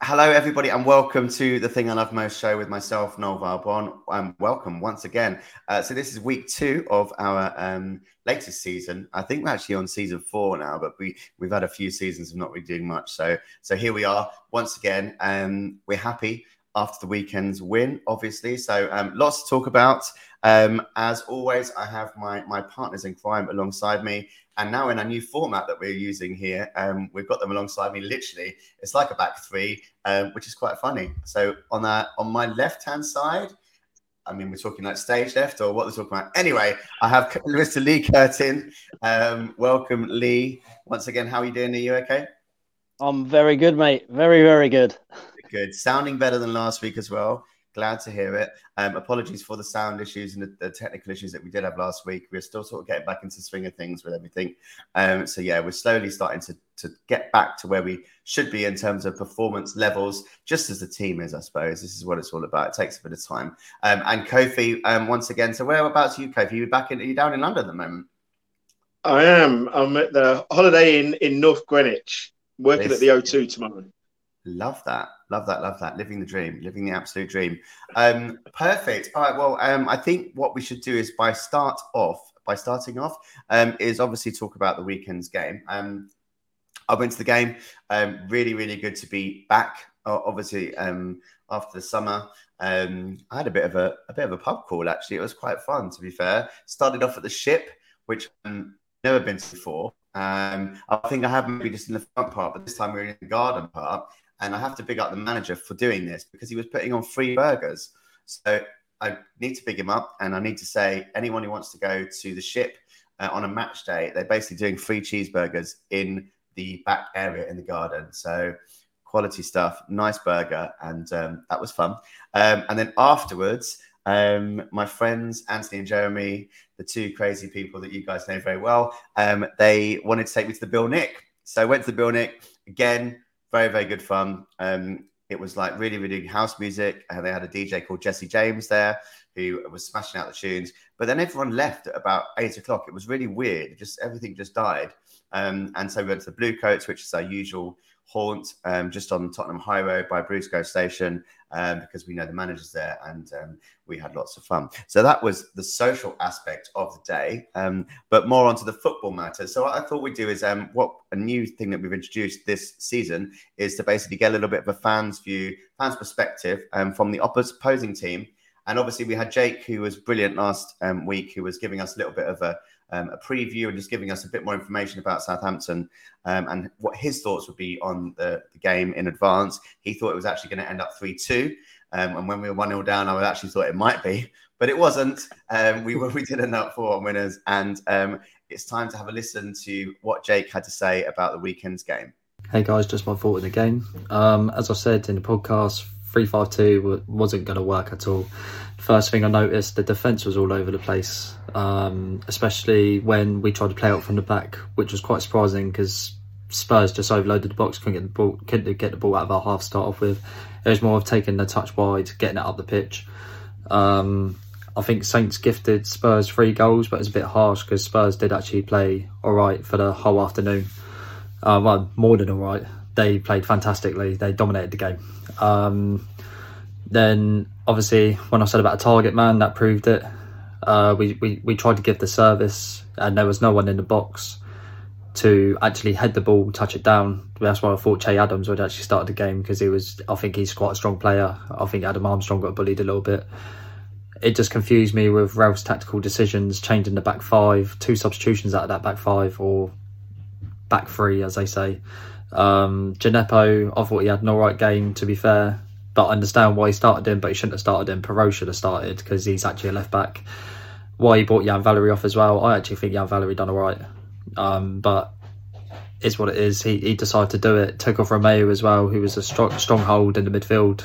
Hello, everybody, and welcome to the Thing I Love Most show with myself, Noel Varbon. Welcome once again. So this is week 2 of our latest season. I think we're actually on season 4 now, but we've had a few seasons of not really doing much. So here we are once again. We're happy after the weekend's win, obviously. So lots to talk about. As always, I have my partners in crime alongside me. And now in a new format that we're using here, we've got them alongside me. Literally, it's like a back three, which is quite funny. So on my left-hand side, I mean, we're talking like stage left or what we're talking about. Anyway, I have Mr. Lee Curtin. Welcome, Lee. Once again, how are you doing? Are you okay? I'm very good, mate. Very, very good. Good. Sounding better than last week as well. Glad to hear it. Apologies for the sound issues and the technical issues that we did have last week. We're still sort of getting back into the swing of things with everything. So yeah, we're slowly starting to get back to where we should be in terms of performance levels, just as the team is, I suppose. This is what it's all about. It takes a bit of time. And Kofi, once again, so whereabouts are you, Kofi? Are you down in London at the moment? I am. I'm at the holiday in North Greenwich, working at the O2 tomorrow. Love that. Living the dream, living the absolute dream. Perfect. All right. Well, I think what we should do is starting off, is obviously talk about the weekend's game. I went to the game. Really, really good to be back. Obviously, after the summer, I had a bit of a pub crawl. Actually, it was quite fun. To be fair, started off at the Ship, which I've never been to before. I think I have maybe just in the front part, but this time we were in the garden part. And I have to big up the manager for doing this because he was putting on free burgers. So I need to big him up. And I need to say, anyone who wants to go to the Ship on a match day, they're basically doing free cheeseburgers in the back area in the garden. So quality stuff, nice burger. And that was fun. And then afterwards, my friends, Anthony and Jeremy, the two crazy people that you guys know very well, they wanted to take me to the Bill Nick. So I went to the Bill Nick again. Very, very good fun. It was like really, really good house music. They had a DJ called Jesse James there who was smashing out the tunes. But then everyone left at about 8 o'clock. It was really weird. Everything just died. And so we went to the Blue Coats, which is our usual haunt, just on Tottenham High Road by Bruce Station, because we know the manager's there, and we had lots of fun. So that was the social aspect of the day, but more onto the football matter. So what I thought we'd do is what a new thing that we've introduced this season is to basically get a little bit of a fan's perspective from the opposing team. And obviously we had Jake, who was brilliant last week, who was giving us a little bit of a preview and just giving us a bit more information about Southampton and what his thoughts would be on the game in advance. He thought it was actually going to end up 3-2. And when we were 1-0 down, I actually thought it might be, but it wasn't. We did end up 4 winners. And it's time to have a listen to what Jake had to say about the weekend's game. Hey guys, just my thought of the game. As I said in the podcast, 3-5-2 wasn't going to work at all. First thing I noticed, the defence was all over the place, especially when we tried to play out from the back, which was quite surprising because Spurs just overloaded the box, couldn't get the ball out of our half to start off with. It was more of taking the touch wide, getting it up the pitch. I think Saints gifted Spurs 3 goals, but it's a bit harsh because Spurs did actually play all right for the whole afternoon. Well, more than all right. They played fantastically. They dominated the game. Then, obviously, when I said about a target man, that proved it. We tried to give the service, and there was no one in the box to actually head the ball, touch it down. That's why I thought Che Adams would actually start the game because I think he's quite a strong player. I think Adam Armstrong got bullied a little bit. It just confused me with Ralph's tactical decisions, changing the back 5, 2 substitutions out of that back 5, or back 3, as they say. Djenepo, I thought he had an alright game, to be fair, but I understand why he started him, but he shouldn't have started him. Perot should have started because he's actually a left back. Why he brought Jan Valery off as well, I actually think Jan Valery done alright, but it's what it is. He decided to do it. Took off Romeo as well, who was a stronghold in the midfield.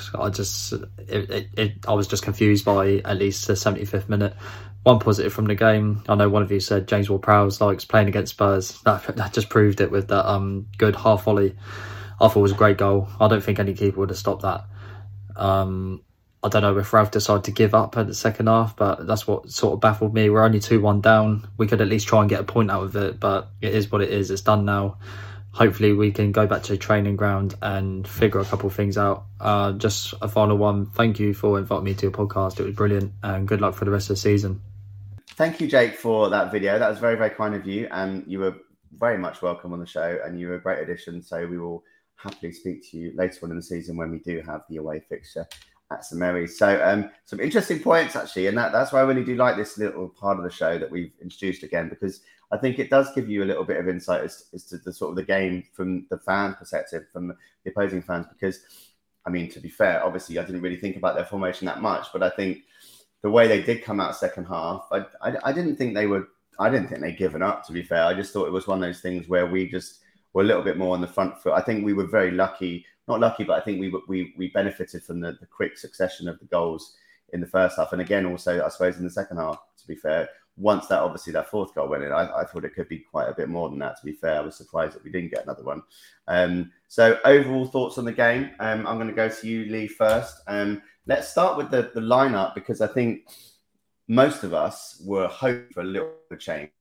I was just confused by at least the 75th minute. One positive from the game, I know one of you said James Ward-Prowse likes playing against Spurs. That just proved it with that good half volley. I thought it was a great goal. I don't think any keeper would have stopped that. I don't know if Ralph decided to give up at the second half, but that's what sort of baffled me. We're only 2-1 down. We could at least try and get a point out of it, but it is what it is. It's done now. hopefully we can go back to the training ground and figure a couple of things out. Just a final one. Thank you for inviting me to your podcast. It was brilliant, and good luck for the rest of the season. Thank you, Jake, for that video. That was very, very kind of you, and you were very much welcome on the show, and you were a great addition. So we will happily speak to you later on in the season when we do have the away fixture at St Mary's. So some interesting points, actually, and that's why I really do like this little part of the show that we've introduced again, because I think it does give you a little bit of insight as to the sort of the game from the fan perspective, from the opposing fans. Because, I mean, to be fair, obviously I didn't really think about their formation that much, but I think the way they did come out second half, I didn't think they'd given up, to be fair. I just thought it was one of those things where we just were a little bit more on the front foot. I think we were very lucky, not lucky, but I think we benefited from the quick succession of the goals in the first half. And again, also, I suppose in the second half, to be fair, once that fourth goal went in, I thought it could be quite a bit more than that, to be fair. I was surprised that we didn't get another one. So overall thoughts on the game. I'm going to go to you, Lee, first. Let's start with the lineup, because I think most of us were hoping for a little bit of change.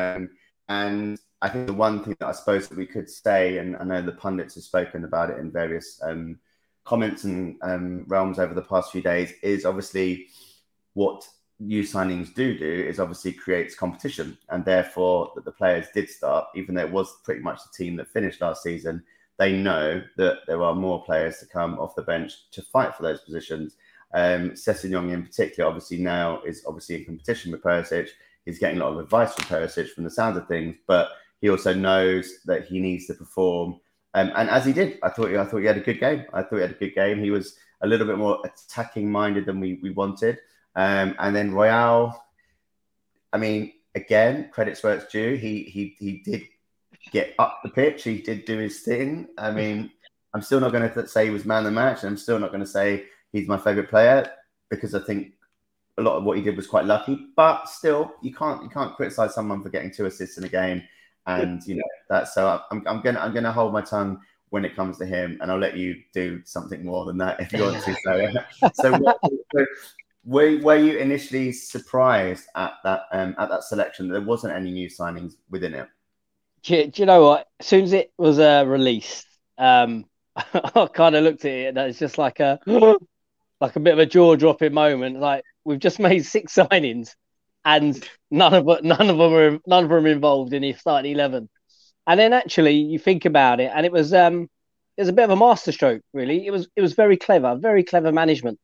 And I think the one thing that I suppose that we could say, and I know the pundits have spoken about it in various comments and realms over the past few days, is obviously what new signings do is obviously creates competition. And therefore, that the players did start, even though it was pretty much the team that finished last season, they know that there are more players to come off the bench to fight for those positions. Sessegnon in particular, obviously now is obviously in competition with Perisic. He's getting a lot of advice from Perisic from the sound of things, but he also knows that he needs to perform. And as he did, I thought he had a good game. He was a little bit more attacking minded than we wanted. And then Royal, I mean, again, credit's where it's due. He did get up the pitch. He did do his thing. I mean, I'm still not going to say he was man of the match, and I'm still not going to say he's my favourite player, because I think a lot of what he did was quite lucky. But still, you can't criticise someone for getting 2 assists in a game, and you know that. So I'm gonna hold my tongue when it comes to him, and I'll let you do something more than that if you want to. So were you initially surprised at that selection? There wasn't any new signings within it. Do you know what? As soon as it was released, I kind of looked at it, and it's just like a bit of a jaw-dropping moment. Like, we've just made 6 signings, and none of them are involved in the starting 11. And then actually, you think about it, and it was a bit of a masterstroke. Really, it was very clever management.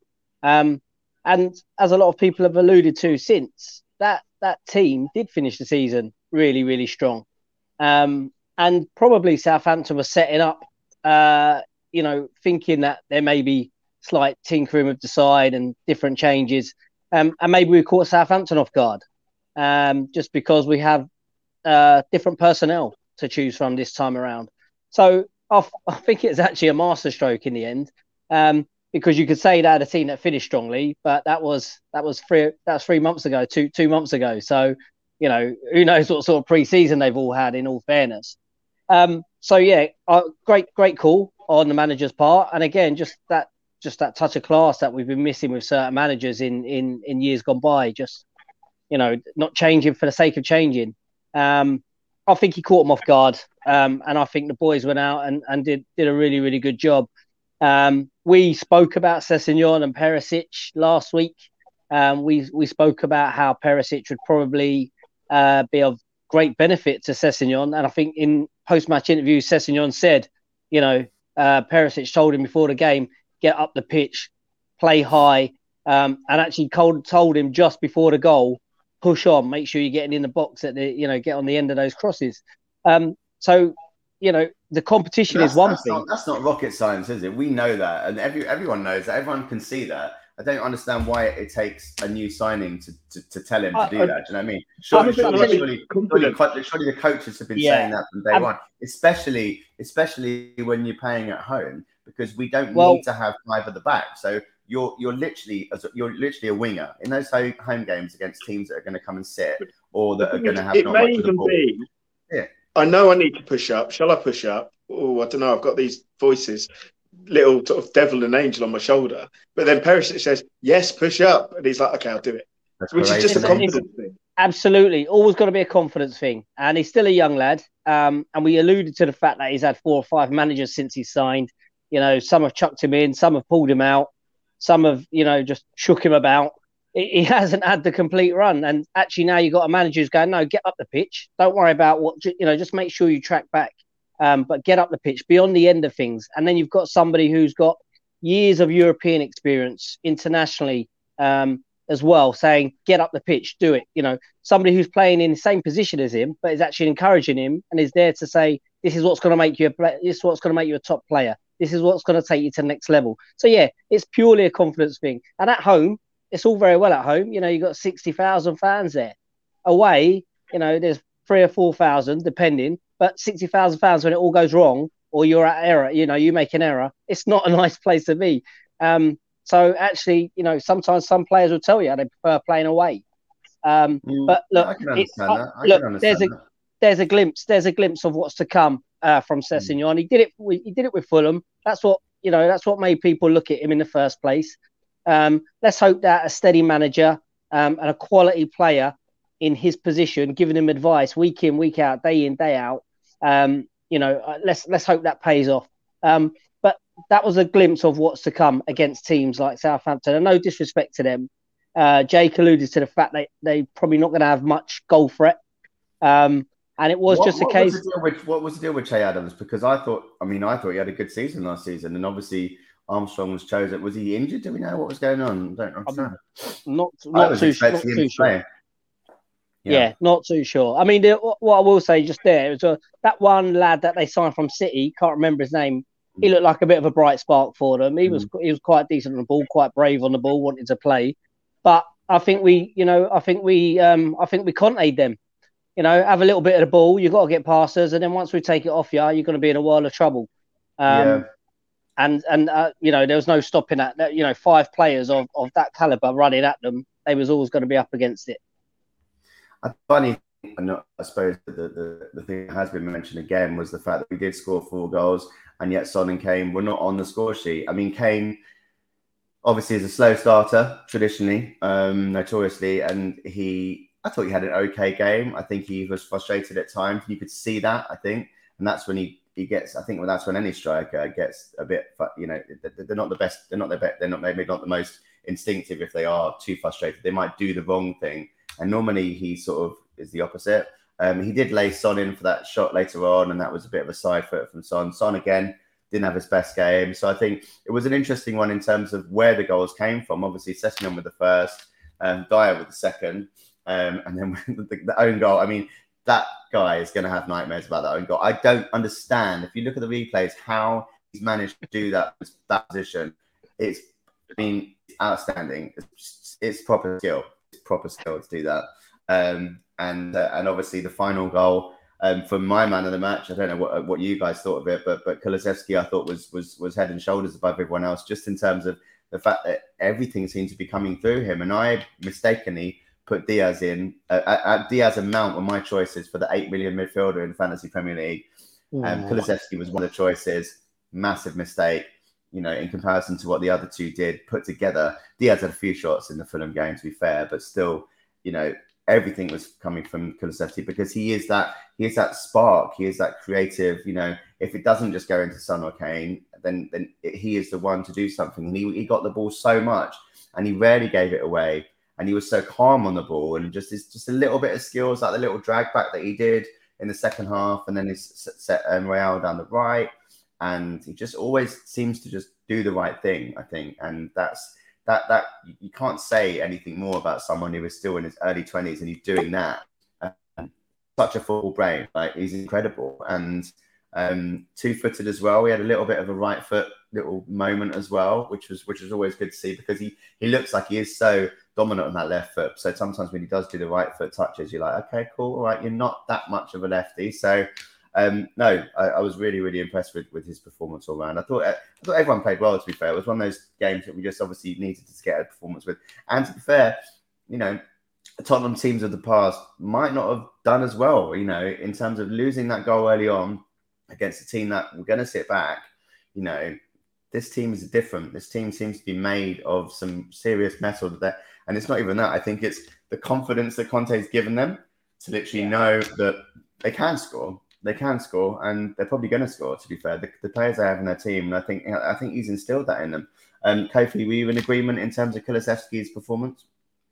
And as a lot of people have alluded to since, that team did finish the season really, really strong. And probably Southampton was setting up, thinking that there may be slight tinkering with the side and different changes. And maybe we caught Southampton off guard, just because we have different personnel to choose from this time around. So I think it's actually a masterstroke in the end, because you could say that a team that finished strongly, but that was 3 months ago, two months ago. So, you know, who knows what sort of pre-season they've all had, in all fairness. So yeah, great call on the manager's part, and again, just that touch of class that we've been missing with certain managers in years gone by. Just, you know, not changing for the sake of changing. I think he caught them off guard, and I think the boys went out and did a really, really good job. We spoke about Sessegnon and Perisic last week. We spoke about how Perisic would probably be of great benefit to Sessegnon, and I think in post-match interviews, Sessegnon said, you know, Perisic told him before the game, get up the pitch, play high, and actually told him just before the goal, push on, make sure you're getting in the box get on the end of those crosses. So, you know, the competition is one thing. That's not rocket science, is it? We know that, and everyone knows that. Everyone can see that. I don't understand why it takes a new signing to tell him to do that. Do you know what I mean? Surely the coaches have been saying that from day one, especially when you're playing at home, because we don't need to have 5 at the back. So you're literally a winger in those home games against teams that are going to come and sit, or that are going to have not much of the ball. Yeah. I know I need to push up. Shall I push up? Oh, I don't know. I've got these voices, little sort of devil and angel on my shoulder. But then Perisic says, yes, push up. And he's like, okay, I'll do it. Which is just a confidence thing. Absolutely. Always got to be a confidence thing. And he's still a young lad. And we alluded to the fact that he's had 4 or 5 managers since he signed. You know, some have chucked him in, some have pulled him out, some have, you know, just shook him about. He hasn't had the complete run. And actually now you've got a manager who's going, no, get up the pitch. Don't worry about what, you know, just make sure you track back. But get up the pitch, beyond the end of things. And then you've got somebody who's got years of European experience internationally, as well, saying, get up the pitch, do it. You know, somebody who's playing in the same position as him, but is actually encouraging him and is there to say, this is what's going to make you this is what's going to make you a top player. This is what's going to take you to the next level. So yeah, it's purely a confidence thing. And at home, it's all very well at home. You know, you've got 60,000 fans there. Away, you know, there's 3,000 or 4,000, depending, but 60,000 fans when it all goes wrong or you're at error, you know, you make an error, it's not a nice place to be. So actually, you know, sometimes some players will tell you they prefer playing away. But look, I can understand that. There's a glimpse of what's to come from Sessegnon. He did it with Fulham. That's what made people look at him in the first place. Let's hope that a steady manager and a quality player in his position, giving him advice week in, week out, day in, day out. You know, let's hope that pays off. But that was a glimpse of what's to come against teams like Southampton. And no disrespect to them. Jake alluded to the fact that they're probably not going to have much goal threat. And it was just a case. What was the deal with Che Adams? Because I thought he had a good season last season. And obviously Armstrong was chosen. Was he injured? Do we know what was going on? I don't understand. Not too sure. Yeah, not too sure. I mean, what I will say just there is that one lad that they signed from City, can't remember his name. He looked like a bit of a bright spark for them. He was quite decent on the ball, quite brave on the ball, wanted to play. But I think we Conte'd them. You know, have a little bit of the ball. You've got to get past us, and then once we take it off you, you're going to be in a world of trouble. And you know, there was no stopping that. You know, 5 players of that caliber running at them, they was always going to be up against it. Funny, I suppose the thing that has been mentioned again was the fact that we did score 4 goals, and yet Son and Kane were not on the score sheet. I mean, Kane obviously is a slow starter traditionally, notoriously, and I thought he had an okay game. I think he was frustrated at times. You could see that, I think, and that's when he gets. I think that's when any striker gets a bit. You know, they're not the best. They're not the best. They're not maybe not the most instinctive if they are too frustrated. They might do the wrong thing, and normally he sort of is the opposite. He did lay Son in for that shot later on, and that was a bit of a side foot from Son. Son again didn't have his best game, so I think it was an interesting one in terms of where the goals came from. Obviously, Sessegnon with the first, Dyer with the second. And then the own goal, I mean, that guy is going to have nightmares about that own goal. I don't understand. If you look at the replays, how he's managed to do that position, it's outstanding. It's proper skill. It's proper skill to do that. And obviously the final goal from my man of the match. I don't know what you guys thought of it, but Kulusevski I thought was head and shoulders above everyone else, just in terms of the fact that everything seemed to be coming through him. And I mistakenly put Diaz in. Diaz and Mount were my choices for the 8 million midfielder in Fantasy Premier League. Kulusevski was one of the choices. Massive mistake, you know, in comparison to what the other two did put together. Diaz had a few shots in the Fulham game, to be fair, but still, you know, everything was coming from Kulusevski because he is that spark. He is that creative. You know, if it doesn't just go into Son or Kane, then he is the one to do something. And he got the ball so much, and he rarely gave it away. And he was so calm on the ball, and just a little bit of skills, like the little drag back that he did in the second half, and then he set Real down the right, and he just always seems to just do the right thing, I think. And that's that you can't say anything more about someone who is still in his early 20s and he's doing that. Such a football brain, like he's incredible, and 2-footed as well. We had a little bit of a right foot little moment as well, which was always good to see because he looks like he is so dominant on that left foot. So sometimes when he does do the right foot touches, you're like, okay, cool, all right, you're not that much of a lefty. So no, I was really, really impressed with his performance all round. I thought everyone played well, to be fair. It was one of those games that we just obviously needed to get a performance with. And to be fair, you know, Tottenham teams of the past might not have done as well, you know, in terms of losing that goal early on against a team that we're going to sit back. You know, this team is different. This team seems to be made of some serious metal. And it's not even that. I think it's the confidence that Conte's given them to literally know that they can score. They can score, and they're probably going to score. To be fair, the players they have in their team, and I think he's instilled that in them. Kofi, were you in agreement in terms of Kulusevski's performance?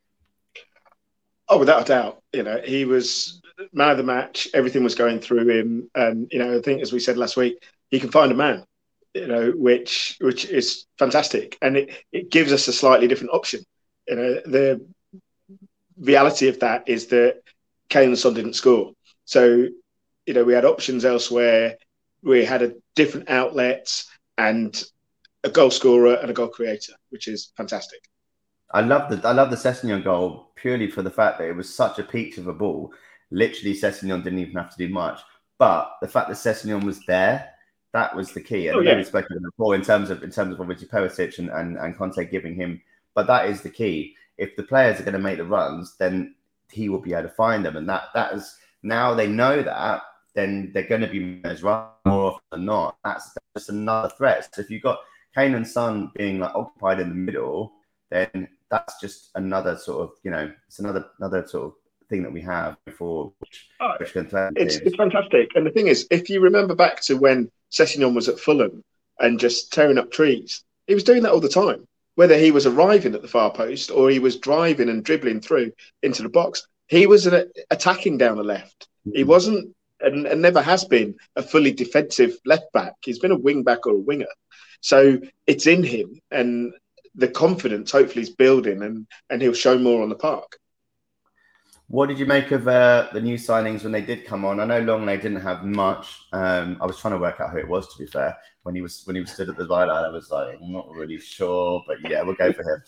Oh, without a doubt. He was man of the match. Everything was going through him, and I think, as we said last week, he can find a man. Which is fantastic, and it gives us a slightly different option. The reality of that is that Kane and Son didn't score, so we had options elsewhere. We had a different outlets and a goal scorer and a goal creator, which is fantastic. I love the Sessegnon goal purely for the fact that it was such a peach of a ball. Literally, Sessegnon didn't even have to do much, but the fact that Sessegnon was there. That was the key. And we spoke about it before in terms of obviously Perisic and Conte giving him. But that is the key. If the players are going to make the runs, then he will be able to find them. And that is now they know that, then they're going to be as run more often than not. That's just another threat. So if you've got Kane and Son being like occupied in the middle, then that's just another sort of, it's another sort of thing that we have before which can play. It's fantastic. And the thing is, if you remember back to when Sessegnon was at Fulham and just tearing up trees, he was doing that all the time. Whether he was arriving at the far post or he was driving and dribbling through into the box, he was attacking down the left. Mm-hmm. He wasn't and never has been a fully defensive left back. He's been a wing back or a winger. So it's in him, and the confidence hopefully is building, and he'll show more on the park. What did you make of the new signings when they did come on? I know Longley didn't have much. I was trying to work out who it was, to be fair. When he was stood at the byline, I was like, I'm not really sure, but yeah, we'll go for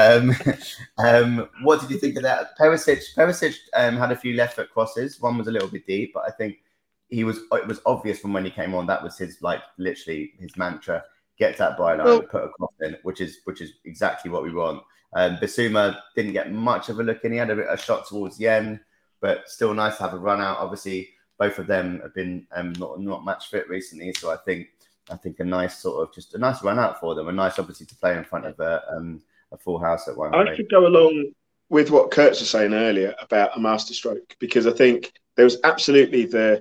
him. What did you think of that? Perisic had a few left foot crosses. One was a little bit deep, but I think it was obvious from when he came on. That was his literally his mantra: get that byline, put a cross in, which is exactly what we want. Bissouma didn't get much of a look in. He had a shot towards the end, but still nice to have a run out. Obviously, both of them have been not match fit recently, so I think a nice a nice run out for them. A nice, obviously, to play in front of a full house at one. I could go along with what Kurtz was saying earlier about a masterstroke, because I think there was absolutely the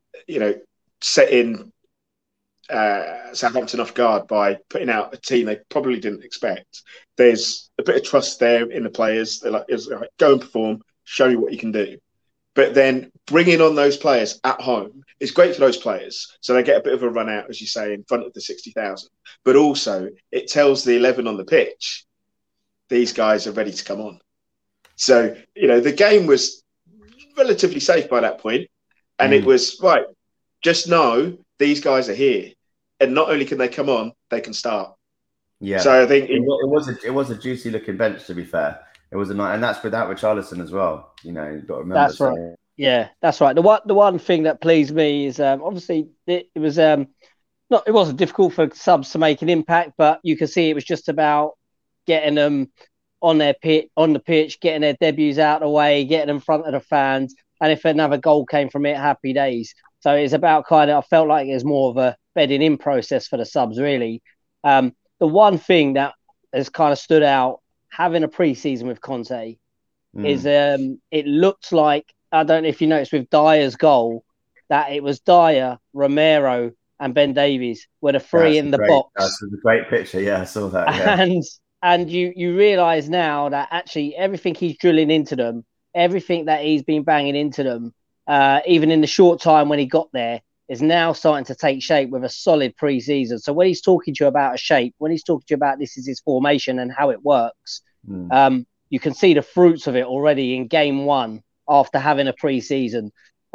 setting Southampton off guard by putting out a team they probably didn't expect. There's a bit of trust there in the players. They're like, go and perform, show me what you can do. But then bringing on those players at home is great for those players. So they get a bit of a run out, as you say, in front of the 60,000. But also it tells the 11 on the pitch, these guys are ready to come on. So, the game was relatively safe by that point. And it was, right, just know these guys are here. And not only can they come on, they can start. Yeah. So I think it was a juicy looking bench, to be fair. It was and that's without Richarlison as well. You've got to remember. That's right. Yeah, that's right. The one thing that pleased me is obviously it wasn't difficult for subs to make an impact, but you can see it was just about getting them on the pitch, getting their debuts out of the way, getting them in front of the fans, and if another goal came from it, happy days. So it's about I felt like it was more of a bedding in process for the subs, really. The one thing that has kind of stood out, having a pre-season with Conte, is it looked like, I don't know if you noticed with Dyer's goal, that it was Dyer, Romero and Ben Davies were the three in the box. That's a great picture, yeah, I saw that. Yeah. And you realise now that actually everything he's drilling into them, everything that he's been banging into them, even in the short time when he got there, is now starting to take shape with a solid pre-season. So when he's talking to you about a shape, when he's talking to you about this is his formation and how it works, you can see the fruits of it already in game one after having a pre-season.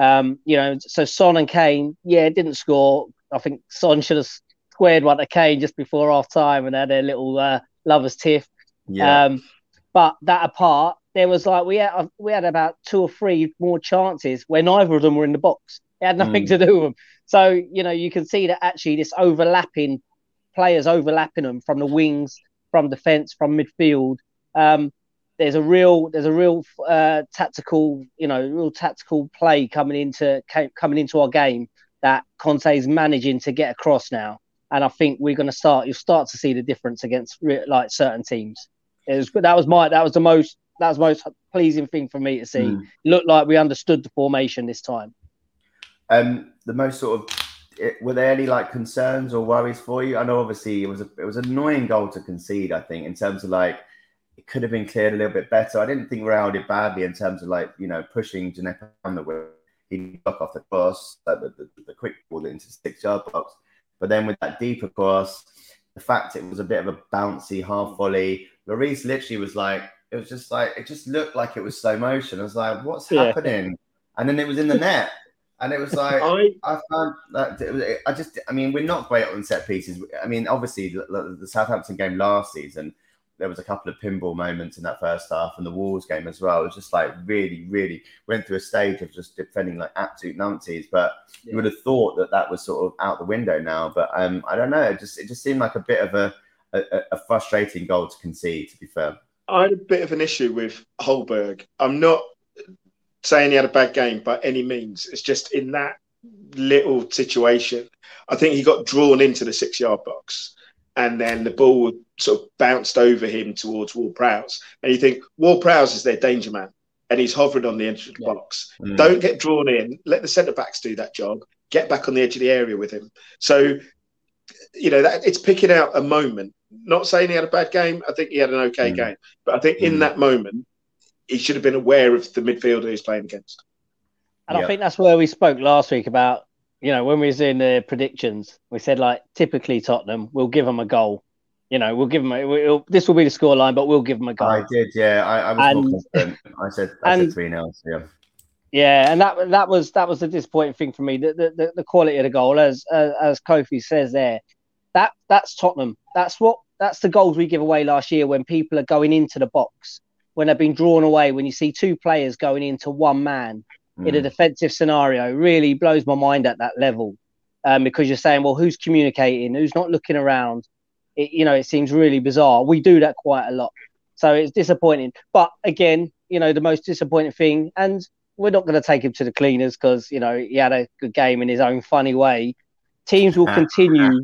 So Son and Kane, didn't score. I think Son should have squared one to Kane just before half time and had their little lovers tiff. Yeah. But that apart, there was we had about 2 or 3 more chances where neither of them were in the box. It had nothing to do with them. So, you can see that actually this players overlapping them from the wings, from defence, from midfield. There's a real tactical, real tactical play coming into our game that Conte's managing to get across now. And I think you'll start to see the difference against certain teams. That was the the most pleasing thing for me to see. It looked like we understood the formation this time. The most sort of, were there any like concerns or worries for you? I know obviously it was an annoying goal to concede. I think in terms of like it could have been cleared a little bit better. I didn't think Real did badly in terms of like pushing Djenepo down the way. He got off the cross, the quick ball into the 6-yard box. But then with that deeper cross, the fact it was a bit of a bouncy half volley, Lloris literally was like, it just looked like it was slow motion. I was like, what's happening? And then it was in the net. And it was like, I found that, we're not great on set pieces. I mean, obviously, the Southampton game last season, there was a couple of pinball moments in that first half, and the Wolves game as well. It was just like really, really went through a stage of just defending like absolute numpties. But you would have thought that was sort of out the window now. But I don't know. It just seemed like a bit of a frustrating goal to concede, to be fair. I had a bit of an issue with Holberg. I'm not saying he had a bad game by any means. It's just in that little situation, I think he got drawn into the 6-yard box, and then the ball sort of bounced over him towards Ward-Prowse. And you think Ward-Prowse is their danger man, and he's hovering on the edge of the box. Don't get drawn in. Let the centre backs do that job. Get back on the edge of the area with him. So, that it's picking out a moment. Not saying he had a bad game. I think he had an okay game, but I think in that moment, he should have been aware of the midfielder he's playing against. And I think that's where we spoke last week about, when we was in the predictions, we said, like, typically Tottenham, we'll give them a goal. We'll give them this will be the scoreline, but we'll give them a goal. I did, yeah. I was more confident. I said 3-0, yeah. Yeah, and that was the disappointing thing for me. The quality of the goal, as Kofi says there, that's Tottenham. That's the goals we give away last year when people are going into the box. When they've been drawn away, when you see two players going into one man in a defensive scenario, really blows my mind at that level. Because you're saying, well, who's communicating? Who's not looking around? It seems really bizarre. We do that quite a lot. So it's disappointing. But again, the most disappointing thing, and we're not going to take him to the cleaners because, he had a good game in his own funny way. Teams will continue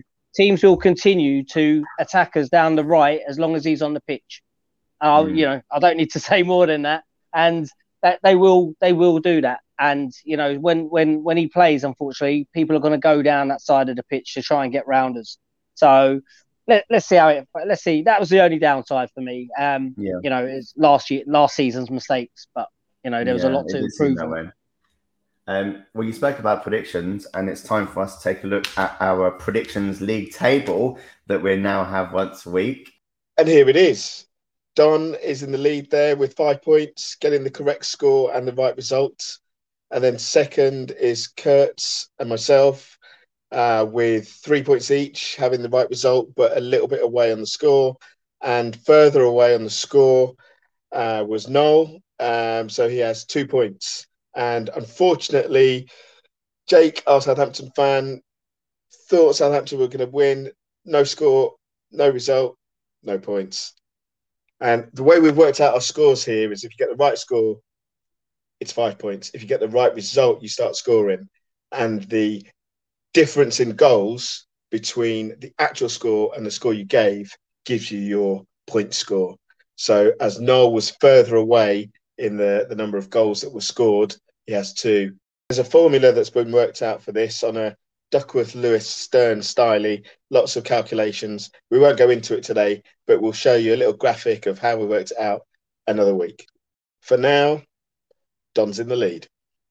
to attack us down the right as long as he's on the pitch. I don't need to say more than that. And that they will do that. And, when he plays, unfortunately, people are going to go down that side of the pitch to try and get round us. So let's see let's see. That was the only downside for me. It's last season's mistakes, but, there was a lot to improve on. Well, you spoke about predictions, and it's time for us to take a look at our predictions league table that we now have once a week. And here it is. Don is in the lead there with 5 points, getting the correct score and the right result. And then second is Kurtz and myself with 3 points each, having the right result, but a little bit away on the score. And further away on the score was Noel. So he has 2 points. And unfortunately, Jake, our Southampton fan, thought Southampton were going to win. No score, no result, no points. And the way we've worked out our scores here is if you get the right score, it's 5 points. If you get the right result, you start scoring. And the difference in goals between the actual score and the score you gave gives you your point score. So as Noel was further away in the number of goals that were scored, he has 2. There's a formula that's been worked out for this on a Duckworth Lewis Stern style, lots of calculations. We won't go into it today, but we'll show you a little graphic of how we worked it out another week. For now, Don's in the lead.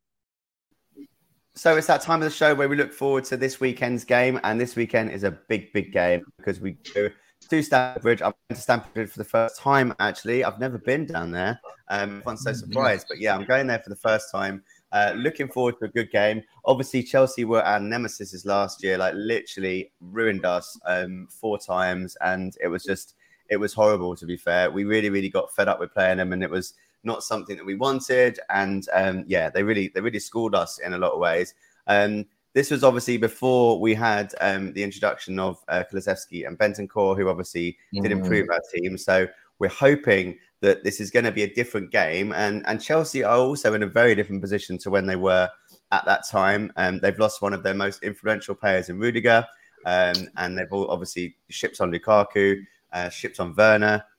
So it's that time of the show where we look forward to this weekend's game, and this weekend is a big, big game because we go to Stamford Bridge. I've been to Stamford Bridge for the first time, actually. I've never been down there. Everyone's so surprised, but yeah, I'm going there for the first time. Looking forward to a good game. Obviously, Chelsea were our nemesis last year, like literally ruined us 4 times, and it was horrible, to be fair. We really, really got fed up with playing them, and it was not something that we wanted. And they really schooled us in a lot of ways. This was obviously before we had the introduction of Kulusevski and Bentancur, who obviously did improve our team. So we're hoping that this is going to be a different game. And Chelsea are also in a very different position to when they were at that time. They've lost one of their most influential players in Rudiger. And they've all obviously shipped on Lukaku, shipped on Werner.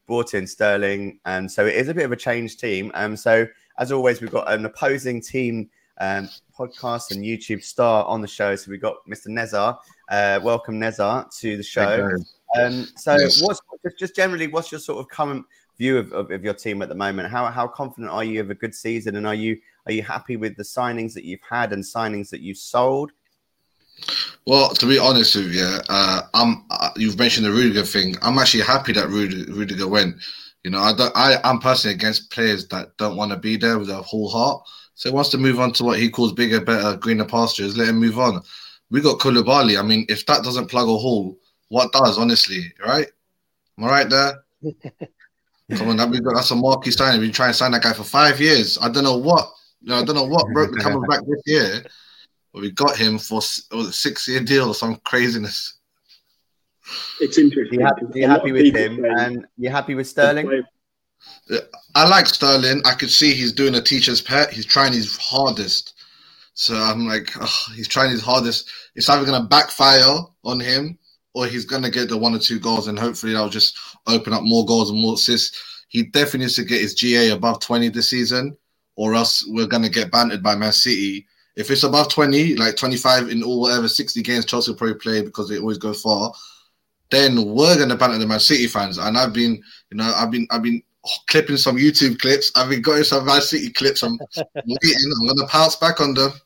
brought in Sterling, and so it is a bit of a changed team. So as always, we've got an opposing team podcast and YouTube star on the show. So we've got Mr. Nezar. Welcome, Nezar, to the show. What's just generally, what's your sort of current view of your team at the moment? How confident are you of a good season, and are you happy with the signings that you've had and signings that you've sold? Well, to be honest with you, you've mentioned the Rudiger thing. I'm actually happy that Rudiger went. You know, I'm personally against players that don't want to be there with their whole heart. So he wants to move on to what he calls bigger, better, greener pastures. Let him move on. We got Koulibaly. I mean, if that doesn't plug a hole, what does, honestly, right? Am I right there? Come on, that's a marquee signing. We've been trying to sign that guy for 5 years. I don't know what broke the coming back this year. But we got him for a 6-year deal or some craziness. It's interesting. You're happy with him, and you're happy with Sterling? I like Sterling. I could see he's doing a teacher's pet. He's trying his hardest. So I'm like, he's trying his hardest. It's either going to backfire on him or he's going to get the 1 or 2 goals, and hopefully that'll just open up more goals and more assists. He definitely needs to get his GA above 20 this season, or else we're going to get bantered by Man City. If it's above 20, like 25 in all whatever 60 games Chelsea will probably play because they always go far, then we're going to banter the Man City fans. And I've been clipping some YouTube clips. I've been getting some Man City clips. I'm waiting. I'm going to pounce back on them.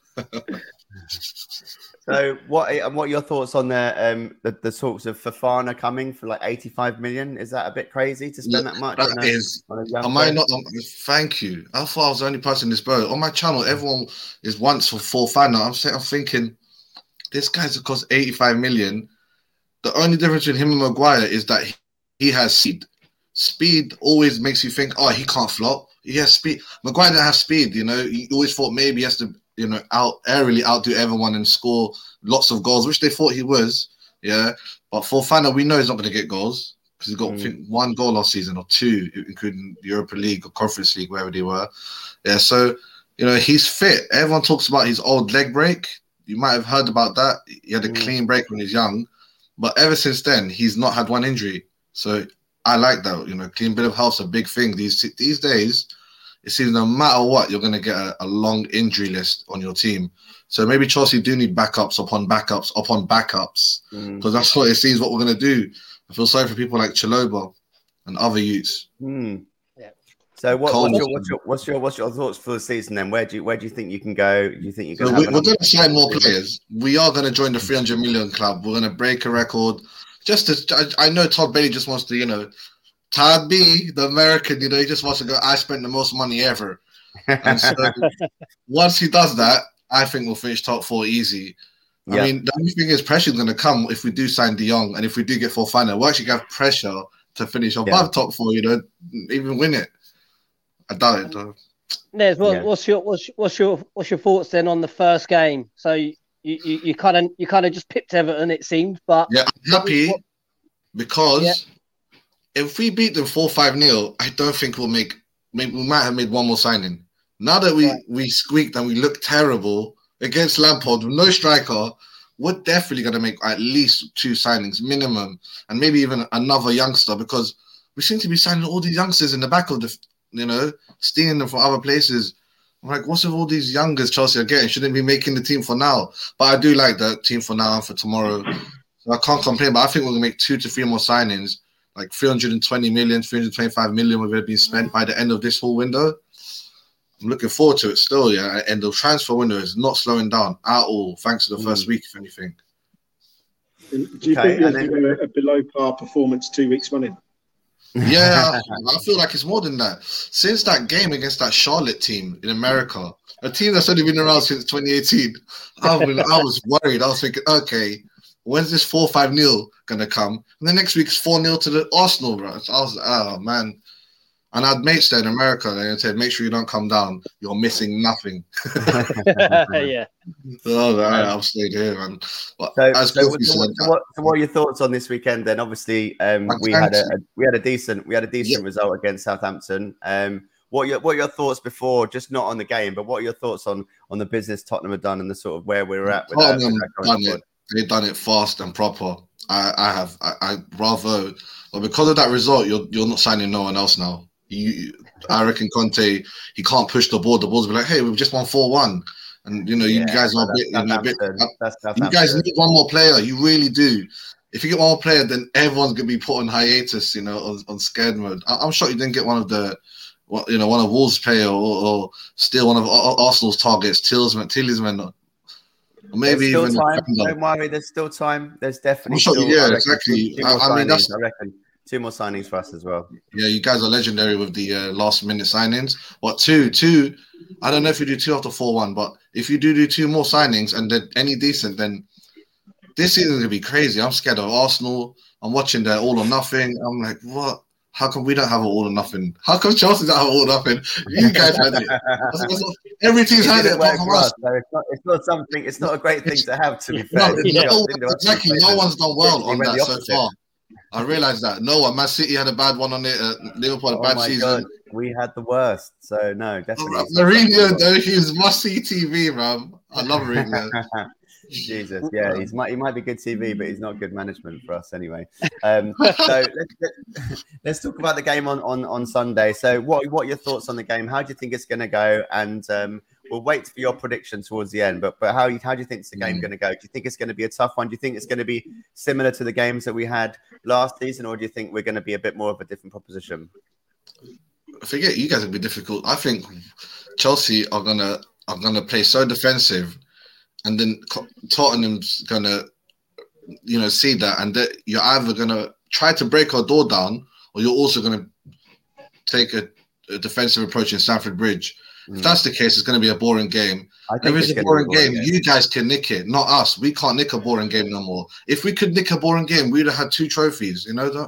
So what are your thoughts on the talks of Fofana coming for like 85 million? Is that a bit crazy to spend that much? Thank you. I thought I was the only person in this boat. On my channel, everyone is once for Fofana. I'm thinking, this guy's cost 85 million. The only difference between him and Maguire is that he has speed. Speed always makes you think, he can't flop. He has speed. Maguire didn't have speed, you know. You always thought maybe he has to, you know, aerially outdo everyone and score lots of goals, which they thought he was. Yeah. But Fofana, we know he's not going to get goals because he got I think, 1 goal last season or 2, including Europa League or Conference League, wherever they were. Yeah. So, you know, he's fit. Everyone talks about his old leg break. You might have heard about that. He had a clean break when he was young. But ever since then, he's not had one injury. So I like that. You know, clean bit of health's a big thing. These days, it seems no matter what, you're going to get a long injury list on your team. So maybe Chelsea do need backups upon backups upon backups, because that's what it seems what we're going to do. I feel sorry for people like Chalobah and other youths. Yeah. So what's your thoughts for the season then? Where do you think you can go? Do you think you're going to? We're going to sign more players. We are going to join the 300 million club. We're going to break a record. I know Todd Bailey just wants to, you know, Todd B, the American, you know, he just wants to go, I spent the most money ever. And so once he does that, I think we'll finish top 4 easy. I mean, the only thing is pressure is going to come if we do sign De Jong and if we do get Fofana. We'll actually have pressure to finish above top 4, you know, even win it. I doubt it, though. Nez, what's your thoughts then on the first game? So you kind of just pipped Everton, it seemed, but I'm happy because if we beat them 4-5-0, I don't think we might have made one more signing. Now that we squeaked and we looked terrible against Lampard with no striker, we're definitely going to make at least 2 signings minimum, and maybe even another youngster, because we seem to be signing all these youngsters in the back of the, you know, stealing them from other places. I'm like, what's with all these youngers Chelsea are getting? Shouldn't be making the team for now. But I do like the team for now and for tomorrow. So I can't complain, but I think we're going to make 2 to 3 more signings, like 320 million, 325 million will have been spent by the end of this whole window. I'm looking forward to it still, yeah. And the transfer window is not slowing down at all, thanks to the first week, if anything. Do you think you'll do a below par performance 2 weeks running? Yeah, I feel like it's more than that. Since that game against that Charlotte team in America, a team that's only been around since 2018, I was worried. I was thinking, okay, when's this 4-5-0 going to come? And the next week's 4-0 to the Arsenal, bro. So I was like, oh, man. And I had mates there in America, and they said, make sure you don't come down. You're missing nothing. Yeah. So I'll stay here, man. But so what are your thoughts on this weekend then? Obviously, we had a decent result against Southampton. What are your thoughts before, just not on the game, but what are your thoughts on the business Tottenham have done and the sort of where we're at with Tottenham done it. They've done it fast and proper. I rather But because of that result, you're not signing no one else now. I reckon Conte, he can't push the ball. The ball's be like, hey, we've just won 4-1. And, you guys are a bit. You guys need one more player. You really do. If you get one more player, then everyone's going to be put on hiatus, on scared mode. I'm sure you didn't get one of Wolves' player or still one of Arsenal's targets, Tielemans. Or maybe there's still even time. Don't worry, there's still time. There's definitely. I'm sure, still, exactly. I reckon 2 more signings for us as well. Yeah, you guys are legendary with the last minute signings. What two? I don't know if you do 2 after 4-1, but if you do 2 more signings and then any decent, then this season's gonna be crazy. I'm scared of Arsenal. I'm watching their all or nothing. I'm like, what? How come we don't have an all or nothing? How come Chelsea don't have an all or nothing? You guys had it. Every team's had it apart from us. It's not a great thing to have, to be fair. Exactly. No one's done well on that so far. I realised that. No one. Man City had a bad one on it. Liverpool had a bad season. God. We had the worst. So, no, definitely. Mourinho, though, he's must-see TV, man. I love Mourinho. Jesus, yeah, he might be good TV, but he's not good management for us anyway. So let's talk about the game on Sunday. So what are your thoughts on the game? How do you think it's going to go? And we'll wait for your prediction towards the end. But how do you think the game going to go? Do you think it's going to be a tough one? Do you think it's going to be similar to the games that we had last season, or do you think we're going to be a bit more of a different proposition? I forget you guys will be difficult. I think Chelsea are gonna play so defensive. And then Tottenham's gonna, see that, and that you're either gonna try to break our door down, or you're also gonna take a defensive approach in Stamford Bridge. If that's the case, it's gonna be a boring game. If it's a boring game, you guys can nick it, not us. We can't nick a boring game no more. If we could nick a boring game, we'd have had 2 trophies.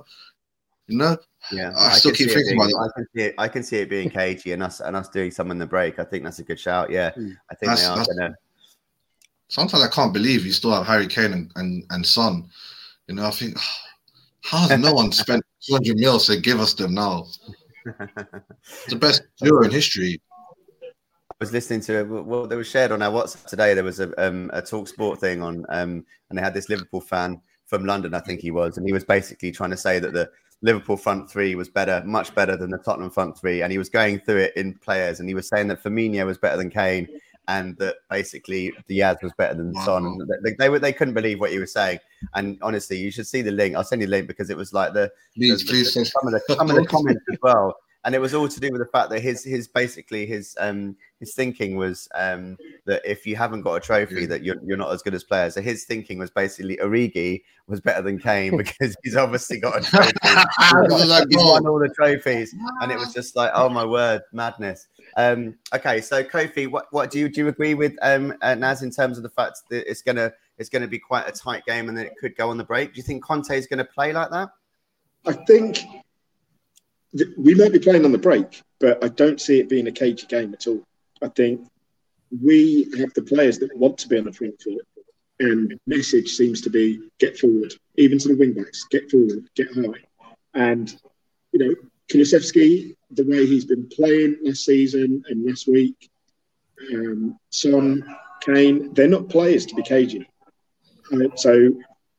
Yeah, I still keep thinking about it. I can see it being cagey and us doing some in the break. I think that's a good shout. Yeah, I think they are gonna. Sometimes I can't believe you still have Harry Kane and Son. I think, how has no one spent 200 mil to give us them now? It's the best duo in history. I was listening to what they were shared on our WhatsApp today. There was a Talk Sport thing on, and they had this Liverpool fan from London, I think he was, and he was basically trying to say that the Liverpool front 3 was much better than the Tottenham front 3, and he was going through it in players, and he was saying that Firmino was better than Kane, and that basically Diaz was better than Son. And they couldn't believe what he was saying. And honestly, you should see the link. I'll send you the link because it was like some of the comments as well. And it was all to do with the fact that his thinking was that if you haven't got a trophy, that you're not as good as players. So his thinking was basically Origi was better than Kane because he's obviously got a trophy. He's won all the trophies, and it was just like, oh my word, madness. Okay, so Kofi, what do you agree with Naz in terms of the fact that it's gonna be quite a tight game and then it could go on the break? Do you think Conte is going to play like that? I think we might be playing on the break, but I don't see it being a cagey game at all. I think we have the players that want to be on the front foot, and the message seems to be get forward, even to the wing backs, get forward, get high. And, Kulusevski, the way he's been playing last season and last week, Son, Kane, they're not players to be cagey. So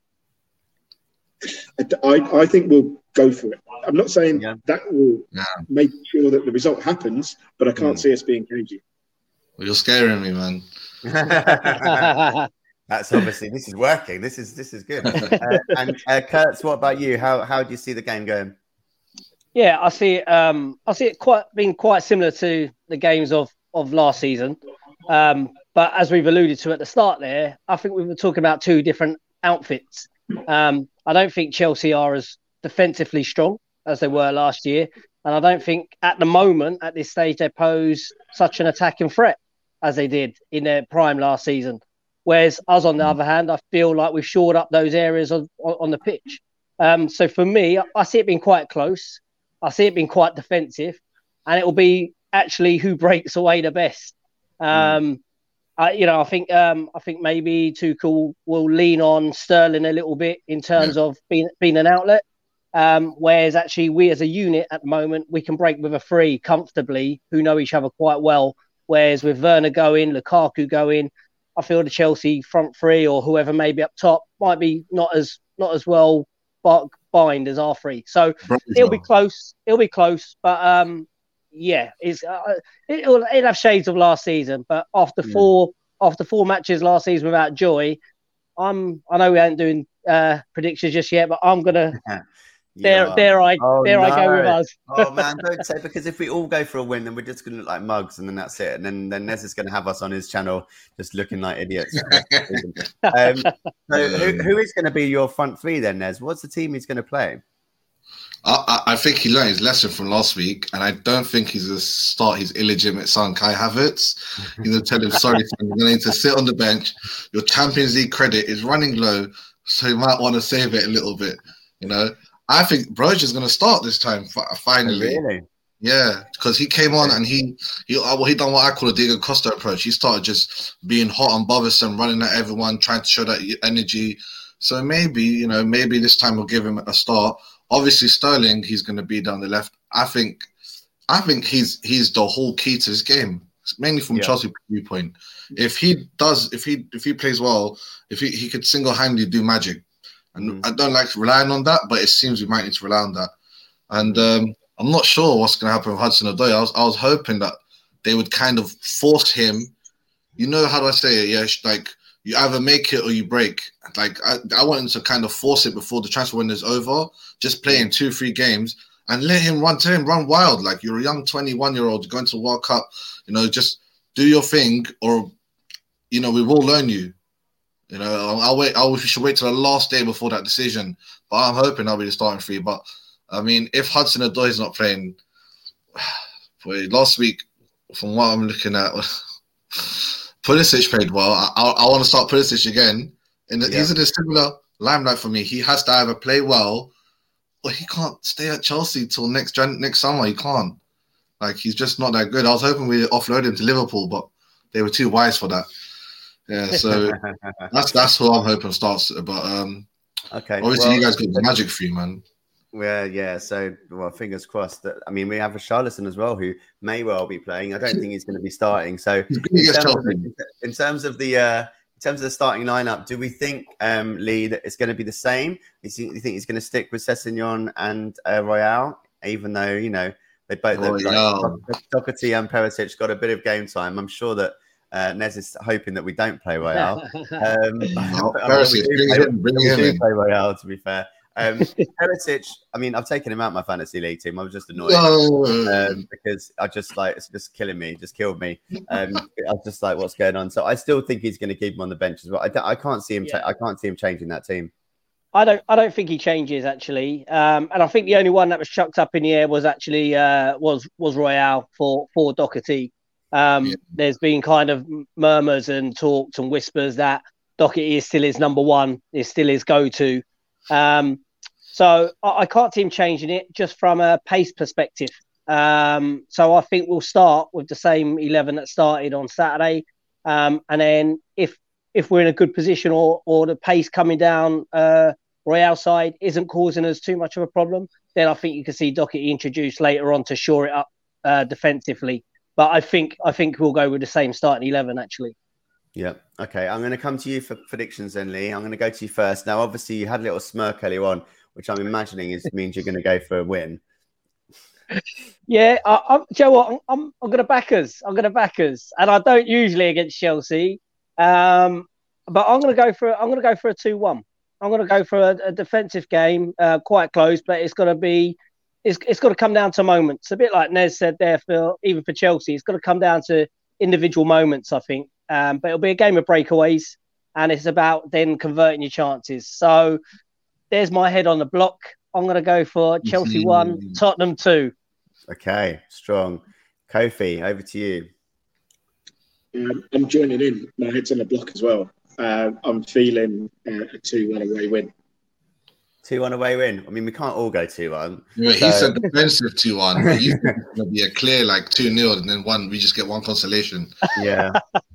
I think we'll go for it. I'm not saying that will make sure that the result happens, but I can't see us being cagey. Well, you're scaring me, man. That's obviously, this is working. This is good. And Kurtz, what about you? How do you see the game going? Yeah, I see it being quite similar to the games of last season. But as we've alluded to at the start there, I think we were talking about 2 different outfits. I don't think Chelsea are as defensively strong as they were last year. And I don't think at the moment, at this stage, they pose such an attacking threat as they did in their prime last season. Whereas us, on the other hand, I feel like we've shored up those areas on the pitch. So for me, I see it being quite close. I see it being quite defensive. And it will be actually who breaks away the best. I think maybe Tuchel will lean on Sterling a little bit in terms of being an outlet. Whereas actually we as a unit at the moment, we can break with a 3 comfortably, who know each other quite well. Whereas with Werner going, Lukaku going, I feel the Chelsea front 3 or whoever may be up top might be not as well bind as R3. So it'll be close. It'll be close, but yeah, it'll have shades of last season. But after four matches last season without Joy, I know we ain't doing predictions just yet, but I'm gonna. Dare I go with us? Oh man, don't say, because if we all go for a win, then we're just gonna look like mugs, and then that's it. And then Nez is gonna have us on his channel just looking like idiots. So who is going to be your front three then, Nez? What's the team he's going to play? I think he learned his lesson from last week, and I don't think he's going to start his illegitimate son, Kai Havertz. He's going to tell him, sorry, son, you're going to need to sit on the bench. Your Champions League credit is running low, so you might want to save it a little bit. You know, I think Broja is going to start this time, finally. Really? Yeah, because he came on and he done what I call a Diego Costa approach. He started just being hot and bothersome, running at everyone, trying to show that energy. So maybe this time we'll give him a start. Obviously, Sterling, he's going to be down the left. I think he's the whole key to this game, mainly from Chelsea viewpoint. If he plays well, if he could single-handedly do magic, and I don't like relying on that, but it seems we might need to rely on that. And I'm not sure what's going to happen with Hudson-Odoi. I was hoping that they would kind of force him. You know, how do I say it? Yeah, like you either make it or you break. Like I want him to kind of force it before the transfer window is over. Just play in 2-3 games and let him run wild. Like you're a young 21-year-old going to World Cup. You know, just do your thing, or we will learn you. You know, we should wait till the last day before that decision. But I'm hoping I'll be the starting three. But I mean, if Hudson-Odoi is not playing, last week, from what I'm looking at, Pulisic played well. I want to start Pulisic again. He's in a similar limelight for me. He has to either play well, or he can't stay at Chelsea till next summer. He can't. Like, he's just not that good. I was hoping we'd offload him to Liverpool, but they were too wise for that. Yeah, so that's who I'm hoping starts. But okay, obviously you guys got the magic for you, man. Yeah. So, fingers crossed. That we have Richarlison as well, who may well be playing. I don't think he's going to be starting. So, in terms of the starting lineup, do we think, Lee, that it's going to be the same? You think he's going to stick with Sessegnon and Royale, even though they both Doherty and Perisic got a bit of game time? I'm sure that Nez is hoping that we don't play Royale. Perisic, bring him in. Play Royale, to be fair. Perisic, I mean, I've taken him out of my fantasy league team. I was just annoyed because I just it's just killing me, just killed me. I was just like, what's going on? So I still think he's going to keep him on the bench as well. I can't see him. I can't see him changing that team. I don't think he changes actually. And I think the only one that was chucked up in the air was actually was Royale for Doherty. There's been kind of murmurs and talks and whispers that Doherty is still his number one, is still his go-to. So I can't see him changing it just from a pace perspective. So I think we'll start with the same 11 that started on Saturday. And then if we're in a good position or the pace coming down Royale side isn't causing us too much of a problem, then I think you can see Doherty introduced later on to shore it up defensively. But I think we'll go with the same starting 11 actually. Yeah. Okay. I'm going to come to you for predictions then, Lee. I'm going to go to you first. Now, obviously, you had a little smirk earlier on, which I'm imagining means you're going to go for a win. Yeah. Joe, what? I'm going to back us. I'm going to back us, and I don't usually against Chelsea. But I'm going to go for a 2-1. I'm going to go for a defensive game, quite close, but it's going to be. It's got to come down to moments. A bit like Nez said there, even for Chelsea, it's got to come down to individual moments, I think. But it'll be a game of breakaways, and it's about then converting your chances. So there's my head on the block. I'm going to go for Chelsea 1, Tottenham 2. Okay, strong. Kofi, over to you. I'm joining in. My head's on the block as well. I'm feeling a 2-1 away win. 2-1 away win. I mean, we can't all go 2-1. Yeah, he said defensive 2-1. But you think it's going to be a clear 2-0, and then we just get one consolation. Yeah.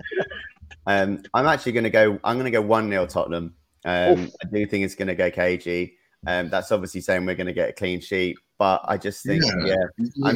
I'm actually going to go. I'm going to go 1-0 Tottenham. I do think it's going to go cagey. That's obviously saying we're going to get a clean sheet, but I just think, I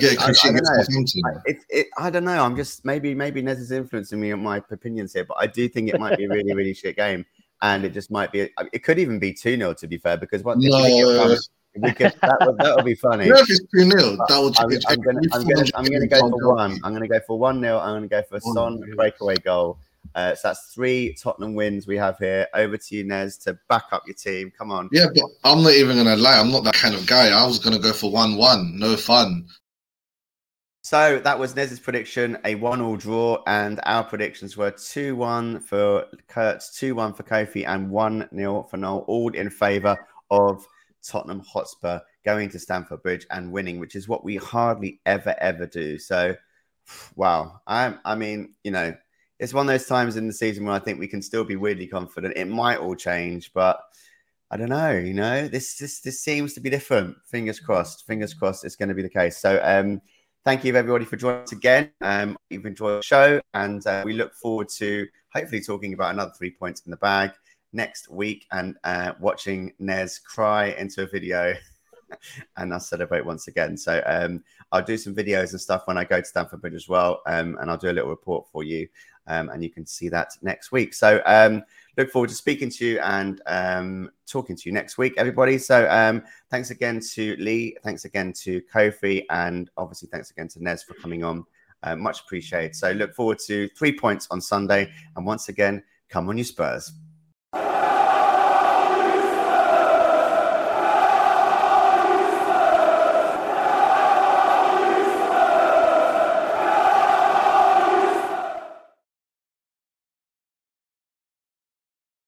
don't know. I'm just maybe Nez is influencing me on my opinions here, but I do think it might be a really, really shit game. and it just might be. It could even be 2-0 to be fair, because what No. that would be funny. If it's 2-0, that would change. I'm gonna go for 1. I'm gonna go for 1-0. I'm gonna go for a Son breakaway goal. So that's 3 Tottenham wins we have here. Over to you, Nez, to back up your team. Come on. Yeah, but I'm not even gonna lie. I'm not that kind of guy. I was gonna go for 1-1. No fun. So that was Nez's prediction, a 1-1 draw, and our predictions were 2-1 for Kurtz, 2-1 for Kofi, and 1-0 for Noel, all in favour of Tottenham Hotspur going to Stamford Bridge and winning, which is what we hardly ever do. So, wow. I mean, you know, it's one of those times in the season where I think we can still be weirdly confident. It might all change, but I don't know. You know, this seems to be different. Fingers crossed. Fingers crossed it's going to be the case. So, thank you, everybody, for joining us again. You've enjoyed the show, and we look forward to hopefully talking about another 3 points in the bag next week and watching Nez cry into a video and us celebrate once again. So I'll do some videos and stuff when I go to Stamford Bridge as well, and I'll do a little report for you, and you can see that next week. So look forward to speaking to you and talking to you next week, everybody. So thanks again to Lee, thanks again to Kofi, and obviously thanks again to Nez for coming on. Much appreciated. So look forward to 3 points on Sunday, and once again, come on you Spurs.